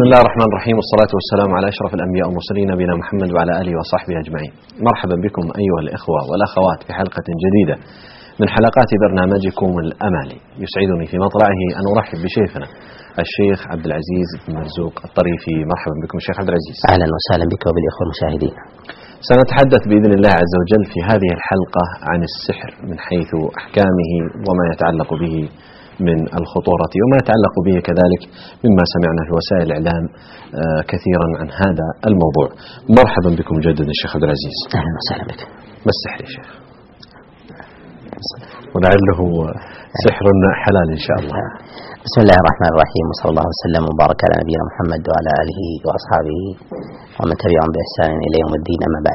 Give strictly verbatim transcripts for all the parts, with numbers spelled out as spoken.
بسم الله الرحمن الرحيم، والصلاة والسلام على أشرف الأنبياء والمرسلين نبينا محمد وعلى آله وصحبه أجمعين. مرحبا بكم أيها الإخوة والأخوات في حلقة جديدة من حلقات برنامجكم الأمالي. يسعدني في مطلعه أن أرحب بشيخنا الشيخ عبد العزيز بن مرزوق الطريفي. مرحبا بكم الشيخ عبد العزيز. أهلا وسهلا بك وبالإخوة المشاهدين. سنتحدث بإذن الله عز وجل في هذه الحلقة عن السحر من حيث أحكامه وما يتعلق به من الخطورة وما يتعلق به كذلك مما سمعنا في وسائل الإعلام كثيرا عن هذا الموضوع. مرحبا بكم مجددا الشيخ عبد العزيز. أهلا وسهلا بك. ما السحر يا شيخ؟ ولعله سحر حلال إن شاء الله. بسم الله الرحمن الرحيم، وصلى الله وسلم وبارك على نبينا محمد وعلى آله وأصحابه ومن تبعهم بإحسان إلى يوم الدين. أما بعد،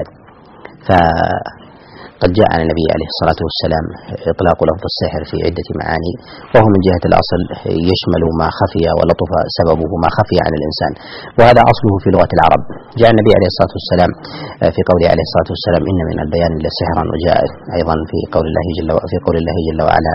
فقد جاء عن النبي عليه الصلاة والسلام إطلاق لفظ السحر في عدة معاني، وهو من جهة الأصل يشمل ما خفي ولطف سببه ما خفي عن الإنسان، وهذا أصله في لغة العرب. جاء النبي عليه الصلاة والسلام في قوله عليه الصلاة والسلام: إن من البيان لسحرا. وجاء أيضا في قول الله جل في قول الله جل وعلا: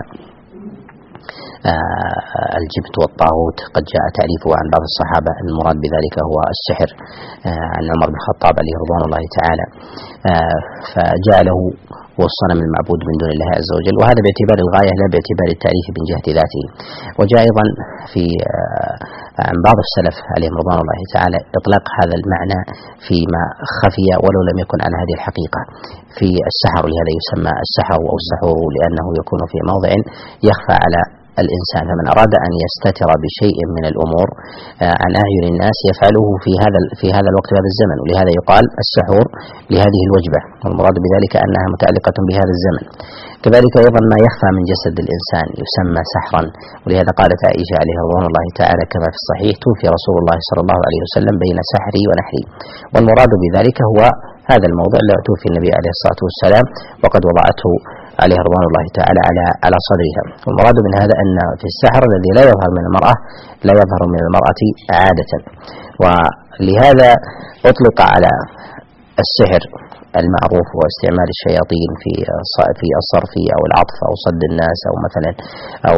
آه الجبت والطاغوت. قد جاء تعريفه عن بعض الصحابة المراد بذلك هو السحر، آه عن عمر بن الخطاب عليه رضوان الله تعالى. آه فجاء له هو الصنم المعبود من دون الله عز وجل، وهذا باعتبار الغاية لا باعتبار التعريف من جهة ذاته. وجاء أيضا في آه عن بعض السلف عليهم رضوان الله تعالى إطلاق هذا المعنى فيما خفي ولو لم يكن عن هذه الحقيقة في السحر، لهذا يسمى السحر أو السحور لأنه يكون في موضع يخفى على الإنسان. فمن أراد أن يستتر بشيء من الأمور عن أعين الناس يفعله في هذا في هذا الوقت وهذا الزمن، ولهذا يقال السحور لهذه الوجبة، والمراد بذلك أنها متعلقة بهذا الزمن. كذلك أيضا ما يخفى من جسد الإنسان يسمى سحرا، ولهذا قالت عائشة عليها رضوان الله تعالى كما في الصحيح: توفي رسول الله صلى الله عليه وسلم بين سحري ونحري. والمراد بذلك هو هذا الموضع الذي توفي النبي عليه الصلاة والسلام وقد وضعته عليه رضوان الله تعالى على على صدرها. والمراد من هذا أن في السحر الذي لا يظهر من المرأة لا يظهر من المرأة عادة، ولهذا أطلق على السحر المعروف واستعمال الشياطين في في الصرف أو العطف أو صد الناس أو مثلا أو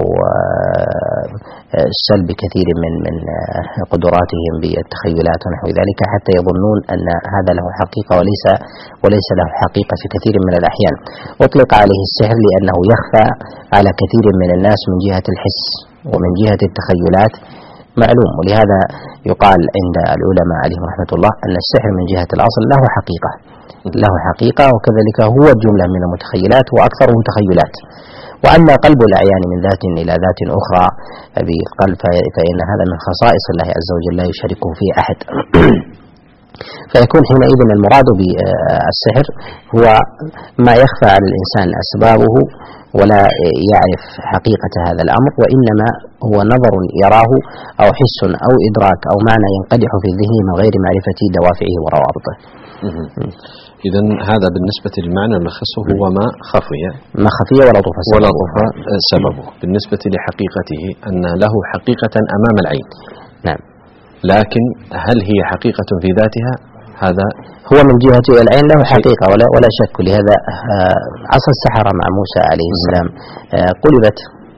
سلب كثير من من قدراتهم بالتخيلات ونحو ذلك، حتى يظنون أن هذا له حقيقة وليس وليس له حقيقة في كثير من الأحيان. أطلق عليه السحر لأنه يخفى على كثير من الناس من جهة الحس ومن جهة التخيلات معلوم، ولهذا يقال عند العلماء عليهم رحمة الله أن السحر من جهة الأصل له حقيقة له حقيقة وكذلك هو جملة من المتخيلات وأكثره تخيلات. وأما قلب الأعيان من ذات إلى ذات أخرى بقلب فإن هذا من خصائص الله عز وجل لا يشاركه فيه أحد. فيكون حينئذ المراد بالسحر هو ما يخفى على الإنسان أسبابه ولا يعرف حقيقة هذا الأمر، وإنما هو نظر يراه أو حس أو إدراك أو معنى ينقدح في ذهنه من غير معرفة دوافعه وروابطه. إذن هذا بالنسبة للمعنى الملخص هو ما خفي ما خفي ولطف سببه. ولطف سببه. بالنسبة لحقيقته أن له حقيقة أمام العين. نعم. لكن هل هي حقيقة في ذاتها؟ هذا هو من جهة العين له حقيقة ولا ولا شك. لهذا عصا السحرة مع موسى عليه السلام قلبت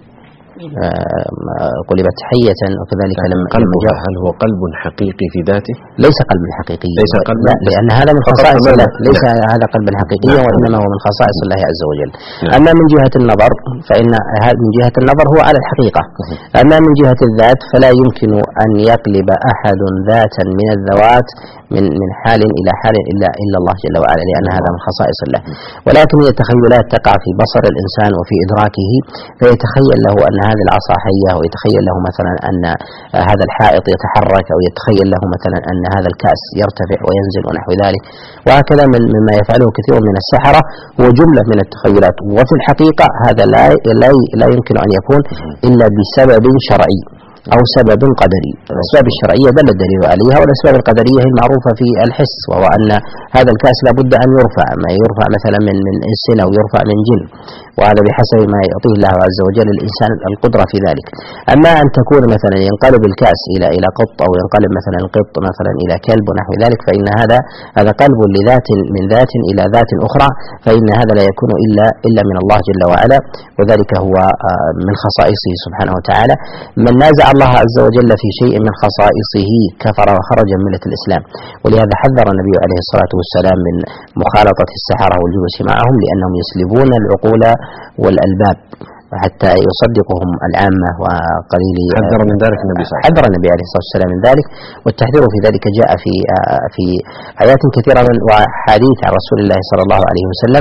قلبت حية، وكذلك لما قلبها هل هو قلب حقيقي في ذاته؟ ليس قلب حقيقي، ليس قلب لا، لأن هذا من خصائص الله، ليس هذا قلب حقيقي وإنما هو من خصائص الله عز وجل. أما من جهة النظر فإن من جهة النظر هو على الحقيقة، أما من جهة الذات فلا يمكن أن يقلب أحد ذاتا من الذوات من من حال إلى حال إلا إلا الله جل وعلا، لأن هذا من خصائص الله. ولكن هي التخيلات تقع في بصر الإنسان وفي إدراكه، فيتخيل له أن هذه العصا حية، ويتخيل له مثلا أن هذا الحائط يتحرك، أو يتخيل له مثلا أن هذا الكأس يرتفع وينزل ونحو ذلك. وهكذا من مما يفعله كثير من السحرة هو جملة من التخيلات، وفي الحقيقة هذا لا لا لا يمكن أن يكون إلا بسبب شرعي أو سبب قدري. الأسباب الشرعية دل الدليل عليها، والأسباب القدرية هي المعروفة في الحس، وهو أن هذا الكأس لابد أن يرفع، ما يرفع مثلا من من إنس أو يرفع من جن، وهذا بحسب ما يعطيه الله عز وجل الإنسان القدرة في ذلك. أما أن تكون مثلا ينقلب الكأس إلى إلى قط، أو ينقلب مثلا القط مثلا إلى كلب ونحو ذلك، فإن هذا هذا قلب لذات من ذات إلى ذات أخرى، فإن هذا لا يكون إلا إلا من الله جل وعلا، وذلك هو من خصائصه سبحانه وتعالى. من نازع الله عز وجل في شيء من خصائصه كفر وخرج من ملة الإسلام. ولهذا حذر النبي عليه الصلاة والسلام من مخالطة السحرة والجلوس معهم، لأنهم يسلبون العقول والألباب حتى يصدقهم العامة وقليل. حذر من ذلك النبي صلى الله عليه وسلم. حذر النبي عليه الصلاة والسلام من ذلك، والتحذير في ذلك جاء في في آيات كثيرة من وحديث عن رسول الله صلى الله عليه وسلم.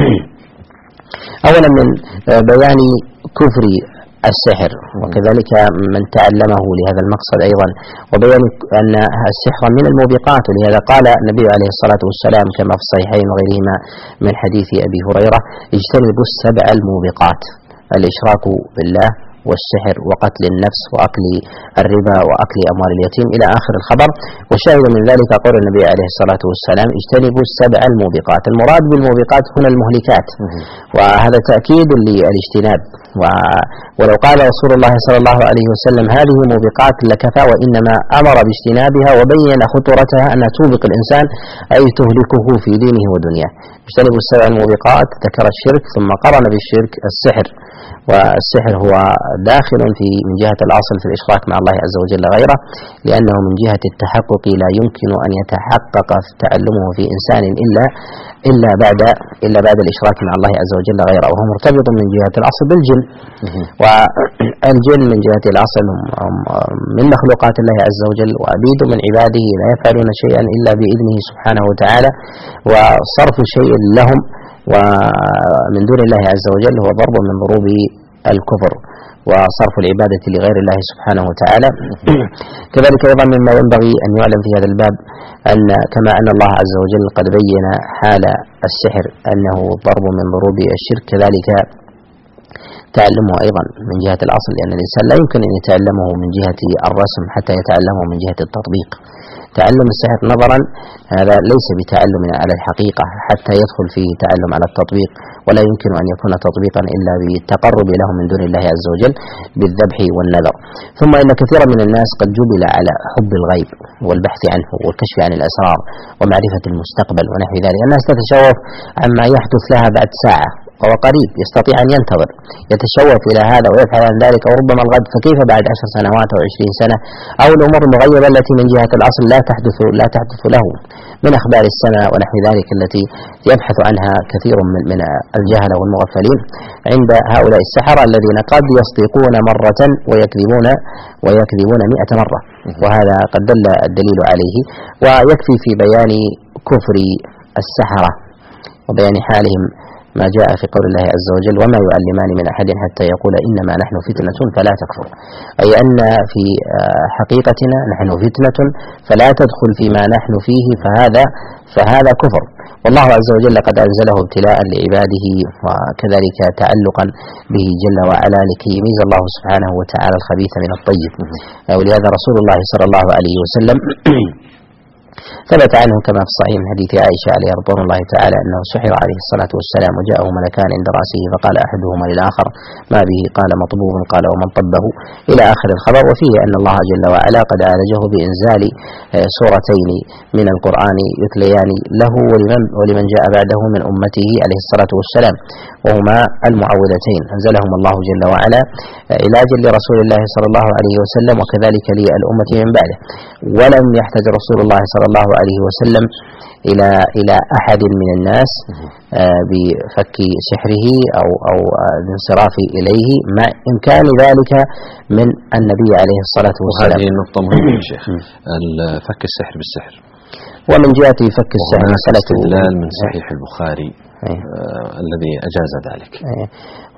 أولا من بيان كفر السحر وكذلك من تعلمه لهذا المقصد أيضا، وبيان أن السحر من الموبقات، ولهذا قال النبي عليه الصلاة والسلام كما في الصحيحين وغيرهما من حديث أبي هريرة: اجتنبوا السبع الموبقات، الإشراك بالله والسحر وقتل النفس وأكل الربا وأكل أموال اليتيم إلى آخر الخبر. وشاهد من ذلك قول النبي عليه الصلاة والسلام: اجتنبوا السبع الموبقات. المراد بالموبقات هنا المهلكات، وهذا تأكيد للاجتناب. ولو قال رسول الله صلى الله عليه وسلم هذه موبقات لكفى، وإنما أمر باجتنابها وبين خطورتها أنها توبق الإنسان أي تهلكه في دينه ودنياه. اجتنبوا السبع الموبقات، ذكر الشرك ثم قرن بالشرك السحر، والسحر هو داخل في من جهة الأصل في الإشراك مع الله عز وجل غيره، لأنه من جهة التحقق لا يمكن أن يتحقق تعلمه في إنسان إلا إلا بعد إلا بعد الإشراك مع الله عز وجل غيره، وهو مرتبط من جهة الأصل بالجن. والجن من جهة الأصل من مخلوقات الله عز وجل وعبيد من عباده لا يفعلون شيئا إلا بإذنه سبحانه وتعالى، وصرف شيء لهم ومن دون الله عز وجل هو ضرب من ضروب الكفر وصرف العبادة لغير الله سبحانه وتعالى. كذلك أيضا مما ينبغي أن يعلم في هذا الباب أن كما أن الله عز وجل قد بين حال السحر أنه ضرب من ضروب الشرك، كذلك تعلمه أيضا من جهة الأصل، لأن الإنسان لا يمكن أن يتعلمه من جهة الرسم حتى يتعلمه من جهة التطبيق. تعلم السحر نظرا هذا ليس بتعلم على الحقيقة حتى يدخل فيه تعلم على التطبيق، ولا يمكن أن يكون تطبيقا إلا بالتقرب له من دون الله عز وجل بالذبح والنذر. ثم إن كثيرا من الناس قد جبل على حب الغيب والبحث عنه والكشف عن الأسرار ومعرفة المستقبل ونحو ذلك. الناس تتشوف عما يحدث لها بعد ساعة وهو قريب، يستطيع أن ينتظر، يتشوف إلى هذا ويبحث عن ذلك، وربما الغد، فكيف بعد عشر سنوات أو عشرين سنة أو الأمور المغيبة التي من جهة الأصل لا تحدث لا تحدث له من أخبار السماء ونحو ذلك التي يبحث عنها كثير من من الجهلة والمغفلين عند هؤلاء السحرة الذين قد يصدقون مرة ويكذبون ويكذبون مئة مرة، وهذا قد دل الدليل عليه. ويكفي في بيان كفر السحرة وبيان حالهم ما جاء في قول الله عز وجل: وما يعلمان من أحد حتى يقول إنما نحن فتنة فلا تكفر، أي أن في حقيقتنا نحن فتنة فلا تدخل فيما نحن فيه، فهذا فهذا كفر. والله عز وجل قد أنزله ابتلاء لعباده وكذلك تعلقا به جل وعلا لكي يميز الله سبحانه وتعالى الخبيث من الطيب. ولهذا رسول الله صلى الله عليه وسلم ثبت عنه كما في الصحيح من حديث عائشة عليه رضوان الله تعالى أنه سحر عليه الصلاة والسلام وجاءه ملكان عند رأسه فقال أحدهما للآخر: ما به؟ قال: مطبوب. قال: ومن طبه؟ إلى آخر الخبر. وفيه أن الله جل وعلا قد عالجه بإنزال سورتين من القرآن يتليان له ولمن, ولمن جاء بعده من أمته عليه الصلاة والسلام، وهما المعوذتين أنزلهم الله جل وعلا علاجا لرسول الله صلى الله عليه وسلم وكذلك للأمة من بعده. ولم يحتج رسول الله صلى الله عليه وسلم إلى إلى أحد من الناس بفك سحره أو أو الانصراف إليه مع إمكان ذلك من النبي عليه الصلاة والسلام. وهذه النقطة مهمة يا شيخ، فك السحر بالسحر. ومن جهة فك السحر مسألة استدلال من صحيح البخاري أيه. آه الذي أجاز ذلك. أيه.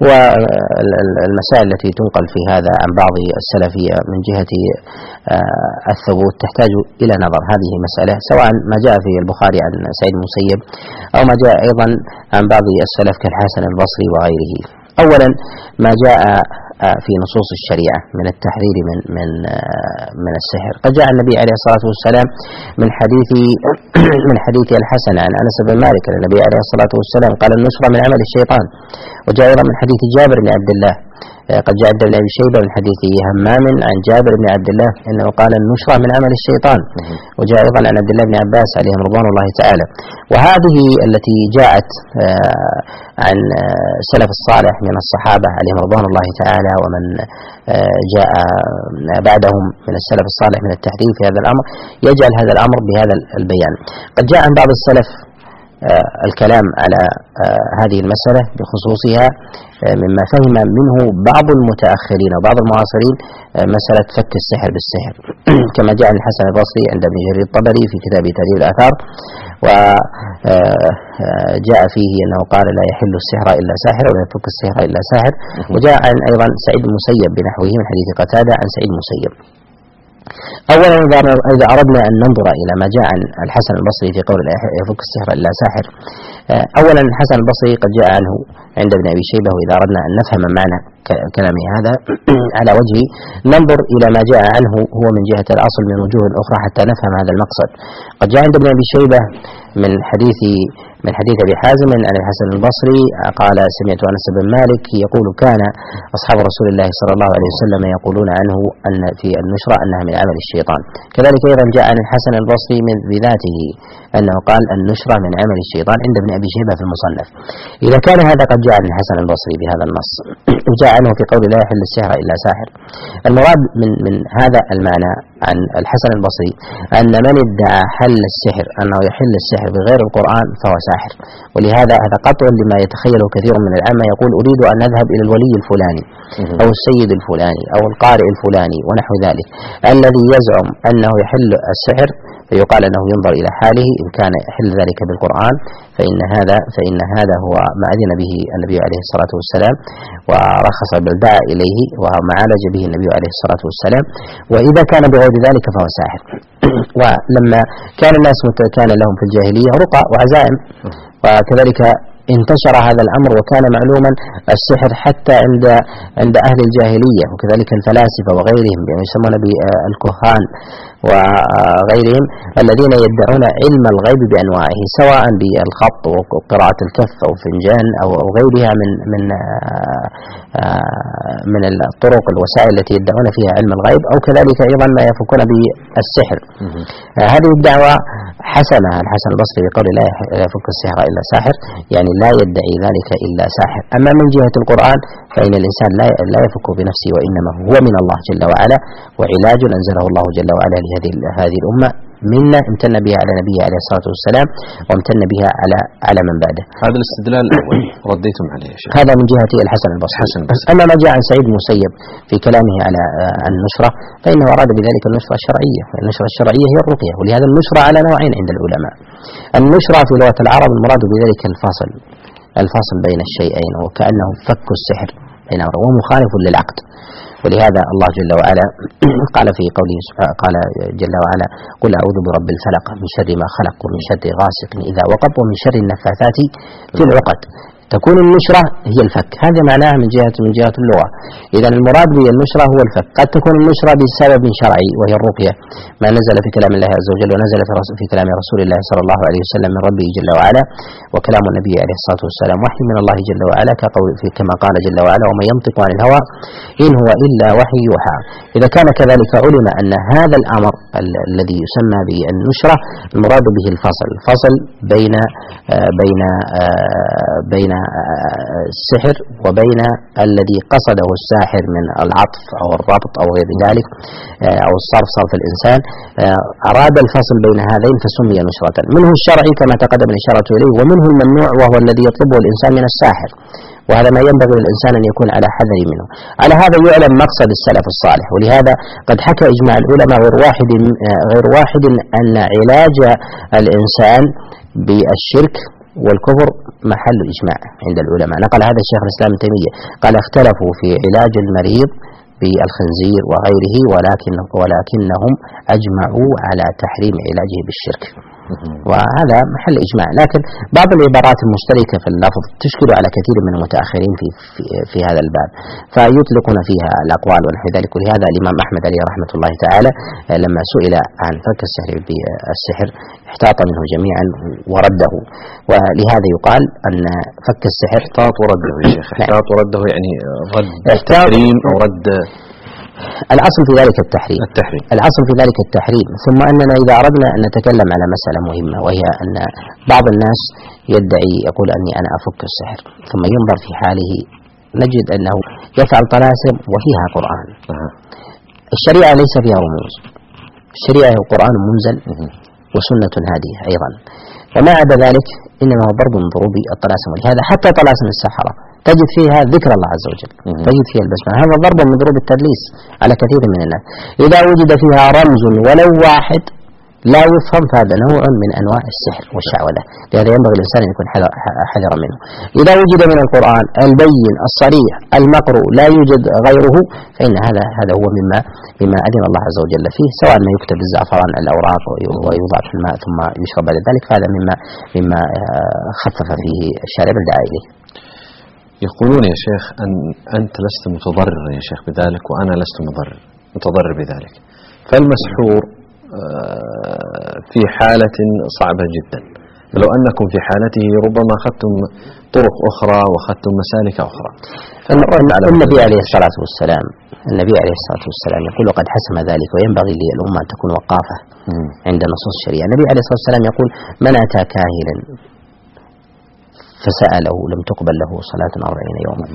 والمسائل التي تنقل في هذا عن بعض السلفية من جهة آه الثبوت تحتاج إلى نظر. هذه مسألة سواء ما جاء في البخاري عن سعيد المسيب أو ما جاء أيضا عن بعض السلف كالحسن البصري وغيره. أولا ما جاء في نصوص الشريعة من التحذير من من من السحر. قد جاء النبي عليه الصلاة والسلام من حديث من حديث الحسن عن أنس بن مالك أن النبي عليه الصلاة والسلام قال: النصرة من عمل الشيطان. وجاء أيضا من حديث جابر بن عبد الله قد جاء عند ابن أبي شيبة من حديث همام عن جابر بن عبد الله أنه قال النشرة من عمل الشيطان، وجاء أيضا عن عبد الله بن عباس عليهم رضوان الله تعالى. وهذه التي جاءت عن سلف الصالح من الصحابة عليهم رضوان الله تعالى ومن جاء بعدهم من السلف الصالح من التحديث في هذا الأمر يجعل هذا الأمر بهذا البيان. قد جاء عن بعض السلف الكلام على هذه المسألة بخصوصها مما فهم منه بعض المتأخرين وبعض المعاصرين مسألة فك السحر بالسحر كما جاء عن الحسن البصري عند ابن جرير الطبري في كتاب تهذيب الآثار، وجاء فيه أنه قال لا يحل السحر إلا ساحر ولا يفك السحر إلا ساحر. وجاء عن أيضا سعيد المسيب بنحوه من حديث قتادة عن سعيد المسيب. أولا إذا أردنا أن ننظر إلى ما جاء عن الحسن البصري في قول لا يفك السحر إلا ساحر، أولا الحسن البصري قد جاء عنه عند ابن أبي شيبة، وإذا أردنا أن نفهم معنى كلامه هذا على وجه ننظر إلى ما جاء عنه هو من جهة الأصل من وجوه أخرى حتى نفهم هذا المقصد. قد جاء عند ابن أبي شيبة من حديث من حديث أبي حازم عن الحسن البصري قال سمعت أنس بن مالك يقول كان أصحاب رسول الله صلى الله عليه وسلم يقولون عنه أن في النشرة أنها من عمل الشيطان. كذلك أيضا جاء عن الحسن البصري من بذاته أنه قال النشرة من عمل الشيطان عند ابن أبي شيبة في المصنف. إذا كان هذا قد جاء عن الحسن البصري بهذا النص وجاء عنه في قول لا يحل السحر إلا ساحر، المراد من من هذا المعنى عن الحسن البصري أن من ادعى حل السحر أنه يحل السحر بغير القرآن فهو ساحر. ولهذا هذا قطع لما يتخيله كثير من العامة، يقول أريد أن أذهب إلى الولي الفلاني أو السيد الفلاني أو القارئ الفلاني ونحو ذلك الذي يزعم أنه يحل السحر، فيقال أنه ينظر إلى حاله إن كان يحل ذلك بالقرآن فإن هذا فإن هذا هو ما أذن به النبي عليه الصلاة والسلام ورخص بل دعا إليه وما عالج به النبي عليه الصلاة والسلام، وإذا كان بغير ذلك فهو ساحر. ولما كان الناس كان لهم في الجاهلية رقى وعزائم، وكذلك انتشر هذا الأمر وكان معلوما السحر حتى عند عند أهل الجاهلية، وكذلك الفلاسفة وغيرهم يعني يسمون بالكهان وغيرهم الذين يدعون علم الغيب بأنواعه سواء بالخط وقراءة الكف أو فنجان أو غيرها من من من الطرق الوسائل التي يدعون فيها علم الغيب، أو كذلك أيضا ما يفكون بالسحر. هذه الدعوة حسنها الحسن البصري بقول لا يفك السحر إلا ساحر، يعني لا يدعي ذلك إلا ساحر. أما من جهة القرآن فإن الإنسان لا لا يفك بنفسه، وإنما هو من الله جل وعلا وعلاج أنزله الله جل وعلا لهذه هذه الأمة منا امتن بها على نبيه عليه الصلاة والسلام وامتن بها على على من بعده. هذا الاستدلال الأول رديتم عليه يا شيخ. هذا من جهة الحسن البصري. أما ما جاء عن سعيد المسيب في كلامه على النشرة فإنه أراد بذلك النشرة الشرعية، النشرة الشرعية هي الرقية، ولهذا النشرة على نوعين عند العلماء. النشرة في لغة العرب المراد بذلك الفصل الفصل بين الشيئين، وكأنه فك السحر بينهما ومخالف للعقد. ولهذا الله جل وعلا قال في قوله قال جل وعلا قل أعوذ برب الفلق من شر ما خلق ومن شر غاسق إذا وقب ومن شر النفاثات في العقد. تكون النشرة هي الفك، هذا معناها من جهة من جهة اللغة. إذا المراد بالنشرة هو الفك. قد تكون النشرة بسبب شرعي وهي الرقية، ما نزل في كلام الله عز وجل ونزل في, في كلام رسول الله صلى الله عليه وسلم من ربه جل وعلا، وكلام النبي عليه الصلاة والسلام وحي من الله جل وعلا كما قال جل وعلا وما ينطق عن الهوى إن هو إلا وحي يوحى. إذا كان كذلك علم أن هذا الأمر ال- الذي يسمى بالنشرة المراد به الفصل الفصل بين آه بين آه بين السحر وبين الذي قصده الساحر من العطف أو الربط أو غير ذلك أو الصرف صرف الإنسان، أراد الفصل بين هذين فسمي نشرة. منه الشرعي كما تقدم الإشارة إليه، ومنه الممنوع وهو الذي يطلبه الإنسان من الساحر، وهذا ما ينبغي للإنسان أن يكون على حذر منه. على هذا يعلم مقصد السلف الصالح، ولهذا قد حكى إجماع العلماء غير واحد غير واحد أن علاج الإنسان بالشرك والكفر محل الإجماع عند العلماء. نقل هذا الشيخ الإسلام ابن تيمية قال اختلفوا في علاج المريض بالخنزير وغيره ولكن ولكنهم أجمعوا على تحريم علاجه بالشرك، وهذا محل إجماع. لكن بعض العبارات المشتركة في اللفظ تشكل على كثير من المتأخرين في في, في هذا الباب، فيطلقون فيها الأقوال ونحو ذلك. ولهذا الإمام أحمد عليه رحمة الله تعالى لما سئل عن فك السحر بالسحر احتاط منه جميعا ورده، ولهذا يقال أن فك السحر احتاط ورده يا شيخ. احتاط ورده يعني رد التحريم أو رد. الأصل في ذلك التحريم. التحريم الأصل في ذلك التحريم. ثم أننا إذا أردنا أن نتكلم على مسألة مهمة، وهي أن بعض الناس يدعي يقول أني أنا أفك السحر، ثم ينظر في حاله نجد أنه يفعل طلاسم وفيها قرآن. أه. الشريعة ليس فيها رموز، الشريعة هو قرآن منزل وسنة هادية أيضا، وما عدا ذلك إنما هو ضرب من ضروب الطلاسم. ولهذا حتى طلاسم السحرة تجد فيها ذكر الله عز وجل، تجد فيها البسمة، هذا ضرب من ضروب التدليس على كثير من الناس. إذا وجد فيها رمز ولو واحد لا يفهم، فهذا نوع من أنواع السحر والشعوذة، لهذا ينبغي الإنسان أن يكون حذرا منه. إذا وجد من القرآن البين الصريح المقروء لا يوجد غيره، فإن هذا هذا هو مما مما أذن الله عز وجل فيه، سواء ما يكتب بالزعفران الأوراق ويوضع في الماء ثم يشرب بعد ذلك، فهذا مما مما خفف فيه الشارع بالدعاء إليه. يقولون يا شيخ أن أنت لست متضررا يا شيخ بذلك وأنا لست مضرر متضرر بذلك، فالمسحور في حالة صعبة جدا، فلو أنكم في حالته ربما أخذتم طرق أخرى وأخذتم مسالك أخرى. النبي عليه الصلاة والسلام النبي عليه الصلاة والسلام يقول قد حسم ذلك وينبغي للأمة أن تكون وقافة عند نصوص الشريعة. النبي عليه الصلاة والسلام يقول من أتى كاهنا فسأله لم تقبل له صلاة أربعين يوما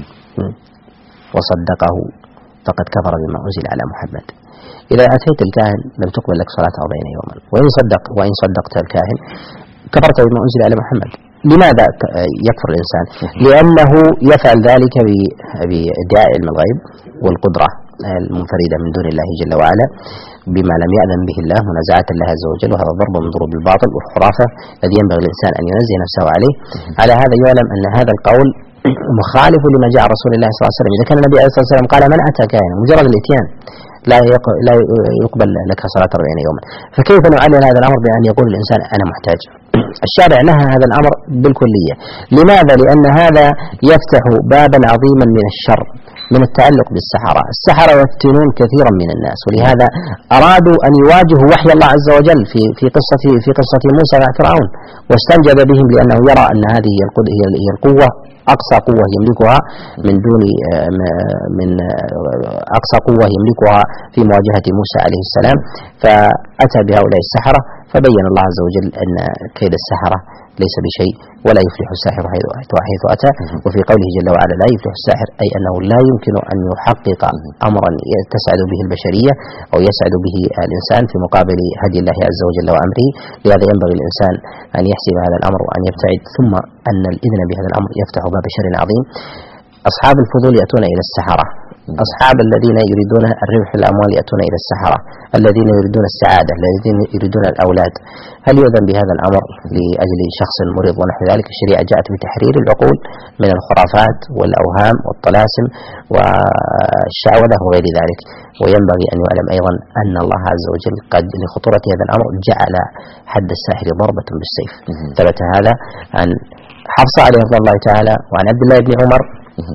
وصدقه فقد كفر بما أنزل على محمد. إذا أتيت الكاهن لم تقبل لك صلاة أربعين يوما، وإن صدق وإن صدقت الكاهن كفرت بما أنزل على محمد. لماذا يكفر الإنسان؟ لأنه يفعل ذلك بإدعاء علم الغيب والقدرة المنفردة من دون الله جل وعلا بما لم يأذن به الله منازعة الله عز وجل، وهذا ضرب من ضروب الباطل والخرافة الذي ينبغي الإنسان أن ينزه نفسه عليه. على هذا يعلم أن هذا القول مخالف لما جاء رسول الله صلى الله عليه وسلم. إذا كان النبي عليه الصلاة والسلام قال من أتى كاهنا مجرد الإتيان لا لا يقبل لك صلاة أربعين يوما، فكيف نعلل هذا الأمر بأن يقول الإنسان أنا محتاج؟ الشارع نهى هذا الأمر بالكلية. لماذا؟ لأن هذا يفتح بابا عظيما من الشر من التعلق بالسحرة. السحرة يفتنون كثيرا من الناس، ولهذا أرادوا أن يواجهوا وحي الله عز وجل في في قصة في قصة موسى مع فرعون، واستنجد بهم لأنه يرى أن هذه هي القوة أقصى قوة يملكها من دون من أقصى قوة يملكها في مواجهة موسى عليه السلام، فأتى بهؤلاء السحرة، فبين الله عز وجل أن كيد السحرة ليس بشيء ولا يفلح الساحر حيث أتى. وفي قوله جل وعلا لا يفلح الساحر أي أنه لا يمكن أن يحقق أمرا تسعد به البشرية أو يسعد به الإنسان في مقابل هدي الله عز وجل وأمره. لهذا ينبغي الإنسان أن يحسب هذا الأمر وأن يبتعد، ثم أن الإذن بهذا الأمر يفتح باب شر عظيم. أصحاب الفضول يأتون إلى السحرة، أصحاب الذين يريدون الربح في الأموال يأتون إلى السحرة، الذين يريدون السعادة، الذين يريدون الأولاد. هل يؤذن بهذا الأمر لأجل شخص مريض ونحو ذلك؟ الشريعة جاءت بتحرير العقول من الخرافات والأوهام والطلاسم والشعوذة وغير ذلك. وينبغي أن يعلم أيضا أن الله عز وجل قد لخطورة هذا الأمر جعل حد الساحر ضربة بالسيف. ثبت هذا عن حفصة عليه رضي الله تعالى وعن عبد الله بن عمر،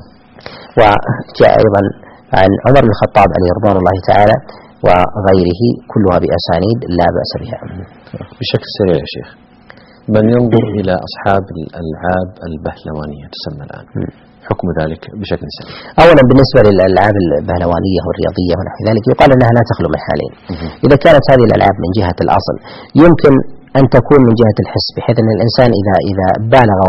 وجاء أيضا عن عمر بن الخطاب عليه رضوان الله تعالى وغيره، كلها بأسانيد لا بأس بها. بشكل سريع يا شيخ، من ينظر إلى أصحاب الألعاب البهلوانية تسمى الآن، حكم ذلك بشكل سريع؟ أولا بالنسبة للألعاب البهلوانية والرياضية ونحو ذلك يقال أنها لا تخلو من حالين. إذا كانت هذه الألعاب من جهة الأصل يمكن أن تكون من جهة الحس، بحيث أن الإنسان إذا إذا بالغ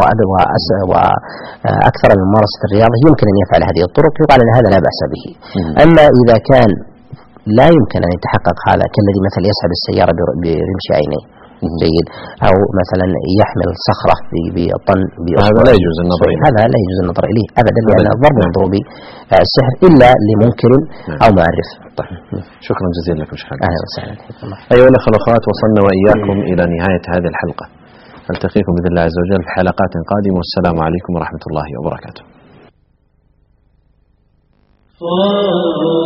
وأكثر من ممارسة الرياضة يمكن أن يفعل هذه الطرق، يقال أن هذا لا بأس به. أما إذا كان لا يمكن أن يتحقق هذا، كالذي مثلا يسحب السيارة برمش عينيه جيد، أو مثلا يحمل صخرة بالطن، هذا لا يجوز النظر إليه، هذا لا يجوز النظر إليه أبدا، لأن ضرب من ضروب السحر إلا لمنكر أو معرف. طيب، شكرا جزيلا لكم شيخ. أهلا وسهلا. أيها الأخوة والأخوات، وصلنا وإياكم إلى نهاية هذه الحلقة، ألتقيكم بإذن الله عز وجل في حلقات قادمة، والسلام عليكم ورحمة الله وبركاته.